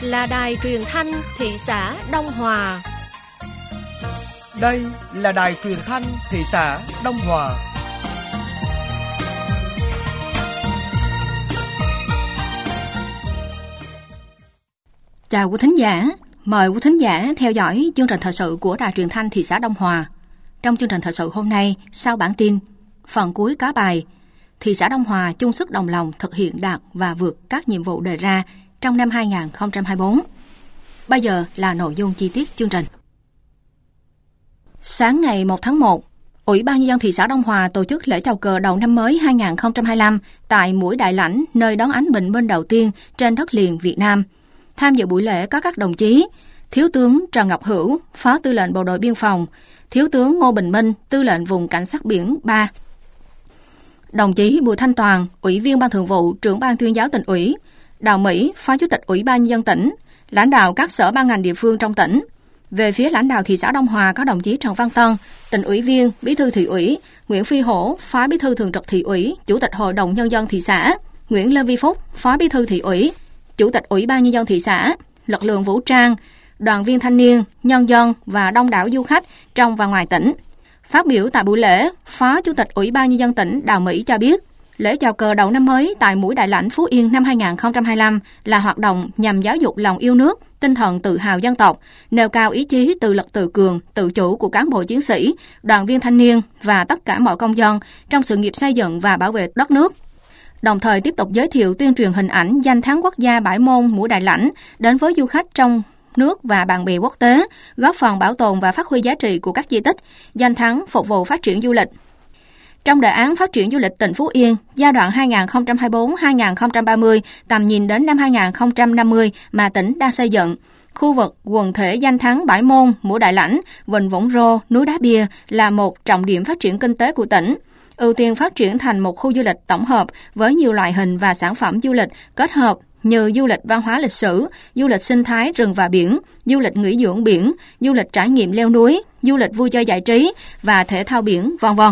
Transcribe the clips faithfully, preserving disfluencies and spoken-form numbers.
là đài truyền thanh thị xã Đông Hòa. Đây là đài truyền thanh thị xã Đông Hòa. Chào quý thính giả, mời quý thính giả theo dõi chương trình thời sự của đài truyền thanh thị xã Đông Hòa. Trong chương trình thời sự hôm nay, sau bản tin, phần cuối có bài thị xã Đông Hòa chung sức đồng lòng thực hiện đạt và vượt các nhiệm vụ đề ra trong năm hai không hai tư. Bây giờ là nội dung chi tiết chương trình. Sáng ngày một tháng một, Ủy ban Nhân dân thị xã Đông Hòa tổ chức lễ chào cờ đầu năm mới hai không hai lăm tại Mũi Đại Lãnh, nơi đón ánh bình minh đầu tiên trên đất liền Việt Nam. Tham dự buổi lễ có các đồng chí Thiếu tướng Trần Ngọc Hữu, Phó Tư lệnh Bộ đội Biên phòng, Thiếu tướng Ngô Bình Minh, Tư lệnh Vùng Cảnh sát biển ba, đồng chí Bùi Thanh Toàn, Ủy viên Ban Thường vụ, Trưởng Ban Tuyên giáo Tỉnh ủy, Đào Mỹ, Phó Chủ tịch Ủy ban Nhân dân tỉnh, lãnh đạo các sở ban ngành địa phương trong tỉnh. Về phía lãnh đạo thị xã Đông Hòa có đồng chí Trần Văn Tân, Tỉnh ủy viên, Bí thư Thị ủy, Nguyễn Phi Hổ, Phó Bí thư Thường trực Thị ủy, Chủ tịch Hội đồng Nhân dân thị xã, Nguyễn Lê Vi Phúc, Phó Bí thư Thị ủy, Chủ tịch Ủy ban Nhân dân thị xã, lực lượng vũ trang, đoàn viên thanh niên, nhân dân và đông đảo du khách trong và ngoài tỉnh. Phát biểu tại buổi lễ, Phó Chủ tịch Ủy ban Nhân dân tỉnh Đào Mỹ cho biết, lễ chào cờ đầu năm mới tại Mũi Đại Lãnh Phú Yên năm hai không hai lăm là hoạt động nhằm giáo dục lòng yêu nước, tinh thần tự hào dân tộc, nêu cao ý chí tự lực tự cường, tự chủ của cán bộ chiến sĩ, đoàn viên thanh niên và tất cả mọi công dân trong sự nghiệp xây dựng và bảo vệ đất nước. Đồng thời tiếp tục giới thiệu tuyên truyền hình ảnh danh thắng quốc gia Bãi Môn Mũi Đại Lãnh đến với du khách trong nước và bạn bè quốc tế, góp phần bảo tồn và phát huy giá trị của các di tích, danh thắng phục vụ phát triển du lịch. Trong đề án phát triển du lịch tỉnh Phú Yên giai đoạn hai không hai tư đến hai không ba mươi, tầm nhìn đến năm hai không năm mươi mà tỉnh đang xây dựng, khu vực quần thể danh thắng Bãi Môn, Mũi Đại Lãnh, Vịnh Vũng Rô, núi Đá Bia là một trọng điểm phát triển kinh tế của tỉnh, ưu tiên phát triển thành một khu du lịch tổng hợp với nhiều loại hình và sản phẩm du lịch kết hợp như du lịch văn hóa lịch sử, du lịch sinh thái rừng và biển, du lịch nghỉ dưỡng biển, du lịch trải nghiệm leo núi, du lịch vui chơi giải trí và thể thao biển, vân vân.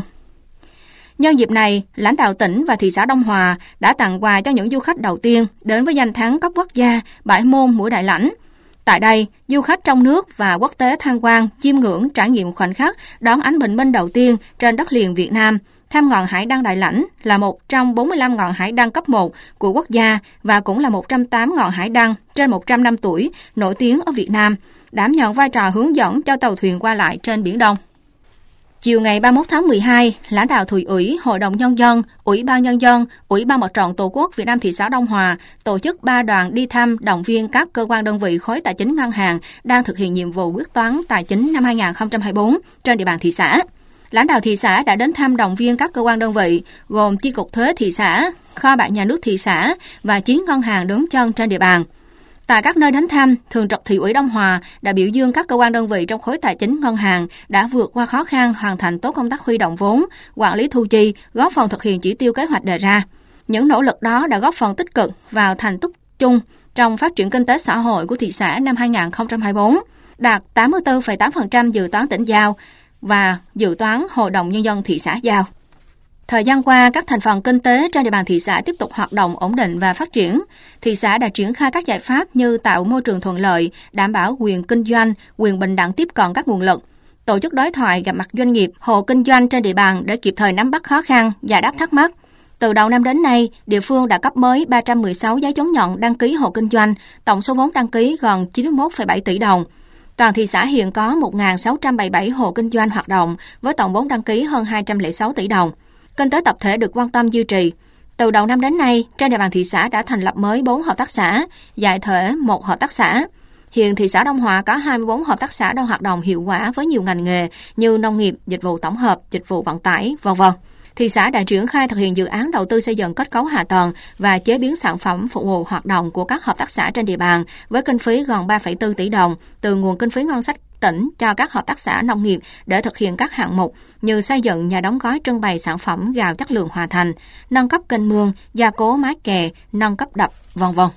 Nhân dịp này, lãnh đạo tỉnh và thị xã Đông Hòa đã tặng quà cho những du khách đầu tiên đến với danh thắng cấp quốc gia Bãi Môn Mũi Đại Lãnh. Tại đây, du khách trong nước và quốc tế tham quan, chiêm ngưỡng, trải nghiệm khoảnh khắc đón ánh bình minh đầu tiên trên đất liền Việt Nam, thăm ngọn hải đăng Đại Lãnh là một trong bốn mươi lăm ngọn hải đăng cấp một của quốc gia và cũng là một trăm tám ngọn hải đăng trên một trăm năm tuổi nổi tiếng ở Việt Nam, đảm nhận vai trò hướng dẫn cho tàu thuyền qua lại trên Biển Đông. Chiều ngày ba mươi mốt tháng mười hai, lãnh đạo Thị ủy, Hội đồng Nhân dân, Ủy ban Nhân dân, Ủy ban Mặt trận Tổ quốc Việt Nam thị xã Đông Hòa tổ chức ba đoàn đi thăm động viên các cơ quan đơn vị khối tài chính ngân hàng đang thực hiện nhiệm vụ quyết toán tài chính năm hai không hai tư trên địa bàn thị xã. Lãnh đạo thị xã đã đến thăm động viên các cơ quan đơn vị gồm Chi cục thuế thị xã, kho bạc nhà nước thị xã và chín ngân hàng đứng chân trên địa bàn. Tại các nơi đến thăm, Thường trực Thị ủy Đông Hòa đã biểu dương các cơ quan đơn vị trong khối tài chính ngân hàng đã vượt qua khó khăn, hoàn thành tốt công tác huy động vốn, quản lý thu chi, góp phần thực hiện chỉ tiêu kế hoạch đề ra. Những nỗ lực đó đã góp phần tích cực vào thành tích chung trong phát triển kinh tế xã hội của thị xã năm hai không hai tư, đạt tám mươi tư phẩy tám phần trăm dự toán tỉnh giao và dự toán Hội đồng Nhân dân thị xã giao. Thời gian qua, các thành phần kinh tế trên địa bàn thị xã tiếp tục hoạt động ổn định và phát triển. Thị xã đã triển khai các giải pháp như tạo môi trường thuận lợi, đảm bảo quyền kinh doanh, quyền bình đẳng tiếp cận các nguồn lực, tổ chức đối thoại gặp mặt doanh nghiệp, hộ kinh doanh trên địa bàn để kịp thời nắm bắt khó khăn, giải đáp thắc mắc. Từ đầu năm đến nay, địa phương đã cấp mới ba trăm mười sáu giấy chứng nhận đăng ký hộ kinh doanh, tổng số vốn đăng ký gần chín mươi mốt phẩy bảy tỷ đồng. Toàn thị xã hiện có một nghìn sáu trăm bảy mươi bảy hộ kinh doanh hoạt động với tổng vốn đăng ký hơn hai trăm lẻ sáu tỷ đồng. Kinh tế tập thể được quan tâm duy trì. Từ đầu năm đến nay, trên địa bàn thị xã đã thành lập mới bốn hợp tác xã, giải thể một hợp tác xã. Hiện thị xã Đông Hòa có hai mươi bốn hợp tác xã đang hoạt động hiệu quả với nhiều ngành nghề như nông nghiệp, dịch vụ tổng hợp, dịch vụ vận tải, vân vân. Thị xã đã triển khai thực hiện dự án đầu tư xây dựng kết cấu hạ tầng và chế biến sản phẩm phục vụ hoạt động của các hợp tác xã trên địa bàn với kinh phí gần ba phẩy bốn tỷ đồng từ nguồn kinh phí ngân sách tỉnh cho các hợp tác xã nông nghiệp để thực hiện các hạng mục như xây dựng nhà đóng gói trưng bày sản phẩm gạo chất lượng Hòa Thành, nâng cấp kênh mương, gia cố mái kè, nâng cấp đập, vân vân.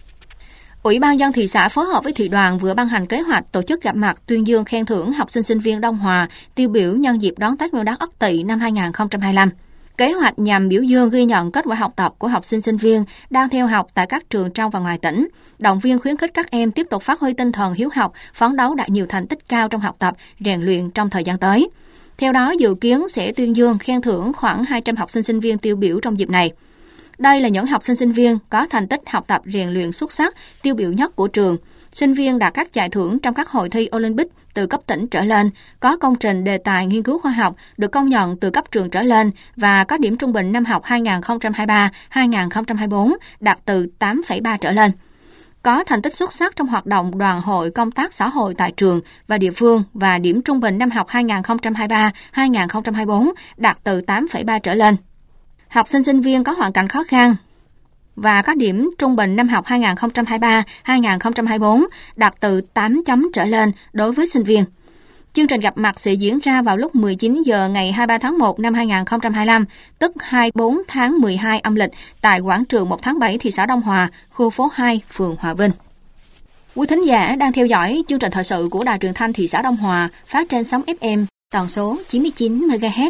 Ủy ban nhân dân thị xã phối hợp với thị đoàn vừa ban hành kế hoạch tổ chức gặp mặt tuyên dương khen thưởng học sinh sinh viên Đông Hòa tiêu biểu nhân dịp đón Tết Nguyên đán Ất Tỵ năm hai không hai lăm. Kế hoạch nhằm biểu dương ghi nhận kết quả học tập của học sinh sinh viên đang theo học tại các trường trong và ngoài tỉnh, động viên khuyến khích các em tiếp tục phát huy tinh thần hiếu học, phấn đấu đạt nhiều thành tích cao trong học tập, rèn luyện trong thời gian tới. Theo đó, dự kiến sẽ tuyên dương khen thưởng khoảng hai trăm học sinh sinh viên tiêu biểu trong dịp này. Đây là những học sinh sinh viên có thành tích học tập rèn luyện xuất sắc, tiêu biểu nhất của trường. Sinh viên đạt các giải thưởng trong các hội thi Olympic từ cấp tỉnh trở lên, có công trình đề tài nghiên cứu khoa học được công nhận từ cấp trường trở lên và có điểm trung bình năm học hai nghìn không trăm hai mươi ba hai nghìn không trăm hai mươi tư đạt từ tám phẩy ba trở lên. Có thành tích xuất sắc trong hoạt động đoàn hội công tác xã hội tại trường và địa phương và điểm trung bình năm học hai nghìn không trăm hai mươi ba hai nghìn không trăm hai mươi tư đạt từ tám phẩy ba trở lên. Học sinh sinh viên có hoàn cảnh khó khăn và có điểm trung bình năm học hai nghìn không trăm hai mươi ba hai nghìn không trăm hai mươi tư đạt từ tám chấm trở lên đối với sinh viên. Chương trình gặp mặt sẽ diễn ra vào lúc mười chín giờ ngày hai mươi ba tháng một năm hai nghìn không trăm hai mươi lăm, tức hai mươi tư tháng mười hai âm lịch tại quảng trường một tháng bảy thị xã Đông Hòa, khu phố hai, phường Hòa Vinh. Quý thính giả đang theo dõi chương trình thời sự của Đài Truyền thanh thị xã Đông Hòa phát trên sóng ép em tần số chín mươi chín mê ga héc.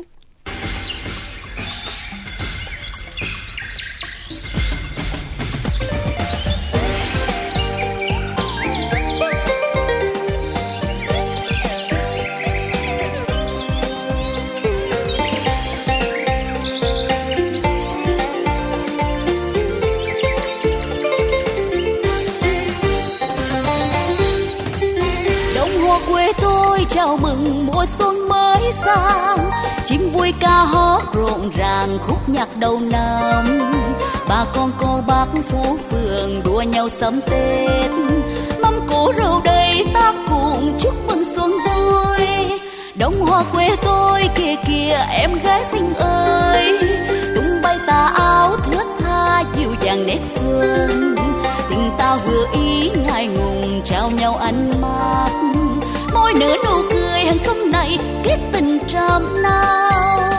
Quê tôi chào mừng mùa xuân mới sang, chim vui ca hót rộn ràng khúc nhạc đầu năm. Bà con cô bác phố phường đua nhau sắm Tết, mâm cỗ rượu đầy ta cùng chúc mừng xuân vui. Đông Hoa quê tôi kìa kìa em gái xinh ơi, tung bay tà áo thướt tha dịu dàng nét xuân. Tình ta vừa ý ngại ngùng trao nhau ánh mắt, môi nở nụ cười hàng xuân này kết tình trăm năm.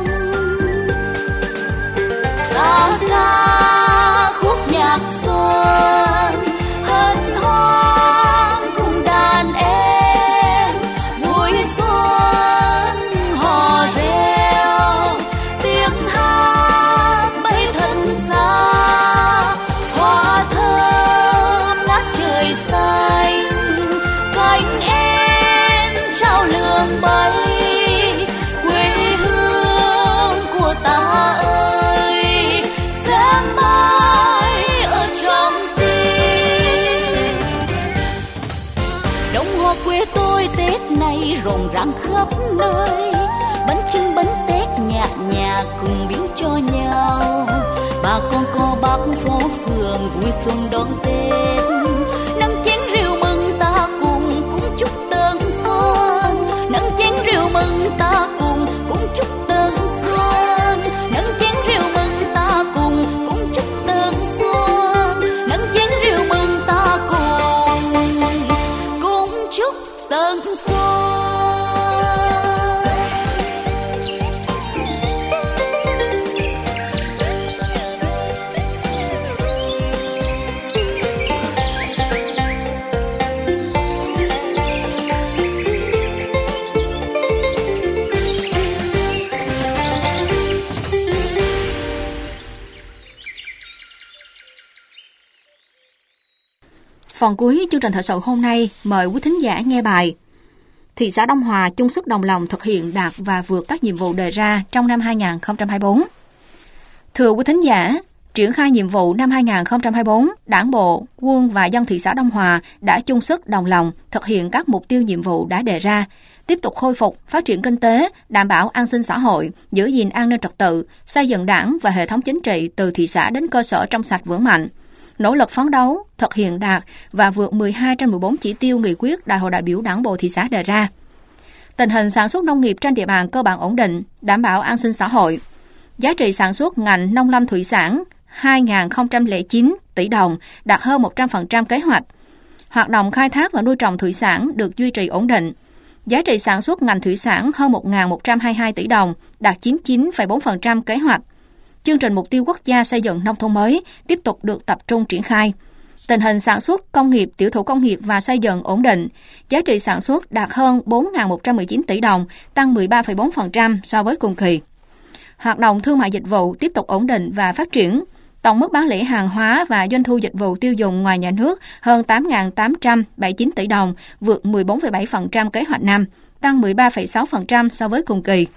Ta ca khúc nhạc xuân hân hoan cùng đàn em, vui xuân hò reo tiếng hát bay thật xa, hoa thơm ngát trời xanh cánh em trao lường bay. Quê hương của ta ơi sẽ mãi ở trong tim. Đông Hoa quê tôi Tết này rộn ràng khắp nơi, bánh chưng bánh tét nhạt nhạt cùng biếu cho nhau. Bà con cô bác phố phường vui xuân đón Tết, nâng chén rượu mừng ta cùng cũng chúc tân xuân. Nâng chén rượu mừng ta cùng cũng chúc tân xuân. Nâng chén rượu mừng ta cùng cũng chúc tân xuân. Nâng chén rượu mừng ta cùng cũng chúc tân xuân. Phần cuối chương trình thời sự hôm nay mời quý thính giả nghe bài Thị xã Đông Hòa chung sức đồng lòng thực hiện đạt và vượt các nhiệm vụ đề ra trong năm hai nghìn không trăm hai mươi tư. Thưa quý thính giả, triển khai nhiệm vụ năm hai nghìn không trăm hai mươi tư, Đảng bộ, quân và dân thị xã Đông Hòa đã chung sức đồng lòng thực hiện các mục tiêu nhiệm vụ đã đề ra, tiếp tục khôi phục, phát triển kinh tế, đảm bảo an sinh xã hội, giữ gìn an ninh trật tự, xây dựng Đảng và hệ thống chính trị từ thị xã đến cơ sở trong sạch vững mạnh, nỗ lực phấn đấu, thực hiện đạt và vượt mười hai trên mười bốn chỉ tiêu nghị quyết Đại hội đại biểu Đảng bộ thị xã đề ra. Tình hình sản xuất nông nghiệp trên địa bàn cơ bản ổn định, đảm bảo an sinh xã hội. Giá trị sản xuất ngành nông lâm thủy sản hai nghìn không trăm lẻ chín tỷ đồng, đạt hơn một trăm phần trăm kế hoạch. Hoạt động khai thác và nuôi trồng thủy sản được duy trì ổn định. Giá trị sản xuất ngành thủy sản hơn một nghìn một trăm hai mươi hai tỷ đồng, đạt chín mươi chín phẩy bốn phần trăm kế hoạch. Chương trình mục tiêu quốc gia xây dựng nông thôn mới tiếp tục được tập trung triển khai. Tình hình sản xuất công nghiệp, tiểu thủ công nghiệp và xây dựng ổn định. Giá trị sản xuất đạt hơn bốn nghìn một trăm mười chín tỷ đồng, tăng mười ba phẩy bốn phần trăm so với cùng kỳ. Hoạt động thương mại dịch vụ tiếp tục ổn định và phát triển. Tổng mức bán lẻ hàng hóa và doanh thu dịch vụ tiêu dùng ngoài nhà nước hơn tám nghìn tám trăm bảy mươi chín tỷ đồng, vượt mười bốn phẩy bảy phần trăm kế hoạch năm, tăng mười ba phẩy sáu phần trăm so với cùng kỳ.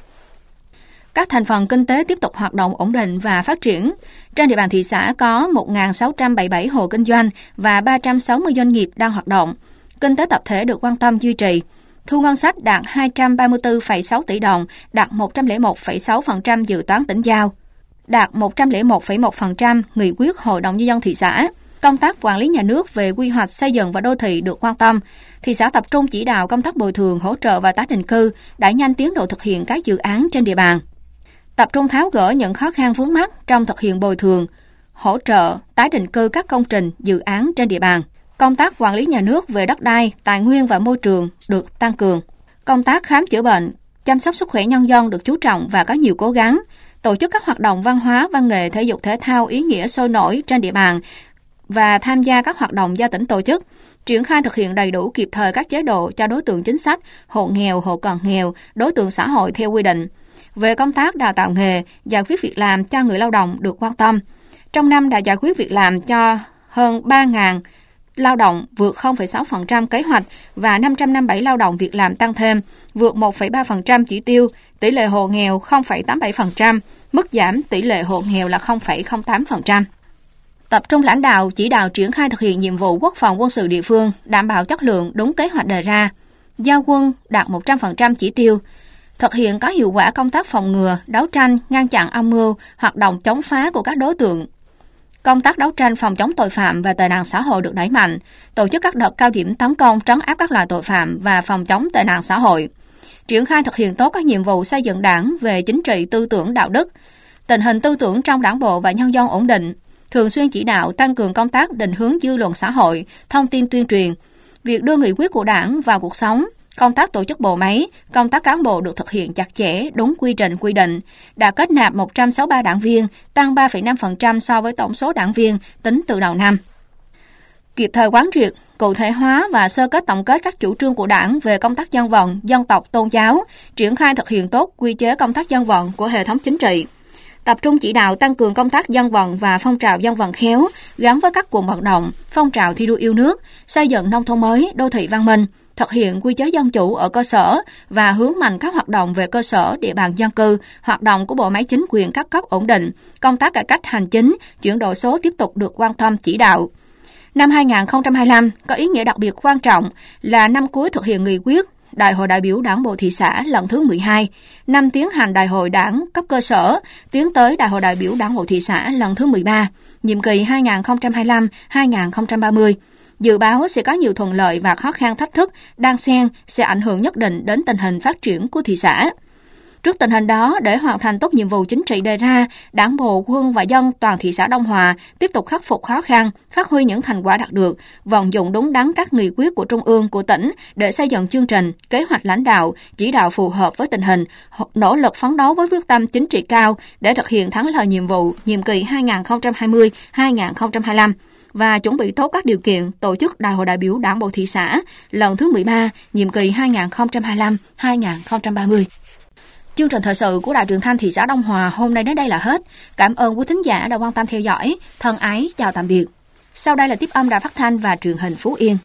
Các thành phần kinh tế tiếp tục hoạt động ổn định và phát triển. Trên địa bàn thị xã có một nghìn sáu trăm bảy mươi bảy hộ kinh doanh và ba trăm sáu mươi doanh nghiệp đang hoạt động. Kinh tế tập thể được quan tâm duy trì. Thu ngân sách đạt hai trăm ba mươi tư phẩy sáu tỷ đồng, đạt một trăm lẻ một phẩy sáu phần trăm dự toán tỉnh giao, đạt một trăm lẻ một phẩy một phần trăm nghị quyết Hội đồng Nhân dân thị xã. Công tác quản lý nhà nước về quy hoạch xây dựng và đô thị được quan tâm. Thị xã tập trung chỉ đạo công tác bồi thường, hỗ trợ và tái định cư, đẩy nhanh tiến độ thực hiện các dự án trên địa bàn. Tập trung tháo gỡ những khó khăn vướng mắc trong thực hiện bồi thường, hỗ trợ, tái định cư các công trình, dự án trên địa bàn. Công tác quản lý nhà nước về đất đai, tài nguyên và môi trường được tăng cường. Công tác khám chữa bệnh, chăm sóc sức khỏe nhân dân được chú trọng và có nhiều cố gắng. Tổ chức các hoạt động văn hóa, văn nghệ, thể dục thể thao ý nghĩa sôi nổi trên địa bàn và tham gia các hoạt động do tỉnh tổ chức. Triển khai thực hiện đầy đủ kịp thời các chế độ cho đối tượng chính sách, hộ nghèo, hộ cận nghèo, đối tượng xã hội theo quy định. Về công tác đào tạo nghề, giải quyết việc làm cho người lao động được quan tâm. Trong năm đã giải quyết việc làm cho hơn ba nghìn lao động, vượt không phẩy sáu phần trăm kế hoạch và năm trăm năm mươi bảy lao động việc làm tăng thêm, vượt một phẩy ba phần trăm chỉ tiêu, tỷ lệ hộ nghèo không phẩy tám mươi bảy phần trăm, mức giảm tỷ lệ hộ nghèo là không phẩy không tám phần trăm. Tập trung lãnh đạo, chỉ đạo triển khai thực hiện nhiệm vụ quốc phòng quân sự địa phương, đảm bảo chất lượng đúng kế hoạch đề ra. Giao quân đạt một trăm phần trăm chỉ tiêu, thực hiện có hiệu quả công tác phòng ngừa, đấu tranh, ngăn chặn âm mưu, hoạt động chống phá của các đối tượng. Công tác đấu tranh phòng chống tội phạm và tệ nạn xã hội được đẩy mạnh, tổ chức các đợt cao điểm tấn công trấn áp các loại tội phạm và phòng chống tệ nạn xã hội. Triển khai thực hiện tốt các nhiệm vụ xây dựng Đảng về chính trị, tư tưởng, đạo đức. Tình hình tư tưởng trong Đảng bộ và nhân dân ổn định. Thường xuyên chỉ đạo tăng cường công tác định hướng dư luận xã hội, thông tin tuyên truyền. Việc đưa nghị quyết của Đảng vào cuộc sống, công tác tổ chức bộ máy, công tác cán bộ được thực hiện chặt chẽ, đúng quy trình quy định, đã kết nạp một trăm sáu mươi ba đảng viên, tăng ba phẩy năm phần trăm so với tổng số đảng viên tính từ đầu năm. Kịp thời quán triệt, cụ thể hóa và sơ kết tổng kết các chủ trương của Đảng về công tác dân vận, dân tộc, tôn giáo, triển khai thực hiện tốt quy chế công tác dân vận của hệ thống chính trị. Tập trung chỉ đạo tăng cường công tác dân vận và phong trào dân vận khéo gắn với các cuộc vận động, phong trào thi đua yêu nước, xây dựng nông thôn mới, đô thị văn minh, thực hiện quy chế dân chủ ở cơ sở và hướng mạnh các hoạt động về cơ sở, địa bàn dân cư, hoạt động của bộ máy chính quyền các cấp ổn định, công tác cải cách hành chính, chuyển đổi số tiếp tục được quan tâm chỉ đạo. Năm hai nghìn không trăm hai mươi lăm có ý nghĩa đặc biệt quan trọng là năm cuối thực hiện nghị quyết Đại hội đại biểu Đảng bộ thị xã lần thứ mười hai, năm tiến hành Đại hội Đảng cấp cơ sở, tiến tới Đại hội đại biểu Đảng bộ thị xã lần thứ mười ba, nhiệm kỳ hai nghìn không trăm hai mươi lăm đến hai nghìn không trăm ba mươi. Dự báo sẽ có nhiều thuận lợi và khó khăn thách thức, đan xen sẽ ảnh hưởng nhất định đến tình hình phát triển của thị xã. Trước tình hình đó, để hoàn thành tốt nhiệm vụ chính trị đề ra, Đảng bộ, quân và dân toàn thị xã Đông Hòa tiếp tục khắc phục khó khăn, phát huy những thành quả đạt được, vận dụng đúng đắn các nghị quyết của Trung ương, của tỉnh để xây dựng chương trình, kế hoạch lãnh đạo, chỉ đạo phù hợp với tình hình, nỗ lực phấn đấu với quyết tâm chính trị cao để thực hiện thắng lợi nhiệm vụ nhiệm kỳ hai nghìn không trăm hai mươi đến hai nghìn không trăm hai mươi lăm. Và chuẩn bị tốt các điều kiện tổ chức Đại hội đại biểu Đảng bộ thị xã lần thứ mười ba, nhiệm kỳ hai nghìn không trăm hai mươi lăm đến hai nghìn không trăm ba mươi. Chương trình thời sự của Đài Truyền thanh thị xã Đông Hòa hôm nay đến đây là hết. Cảm ơn quý thính giả đã quan tâm theo dõi. Thân ái chào tạm biệt. Sau đây là tiếp âm Đài Phát thanh và Truyền hình Phú Yên.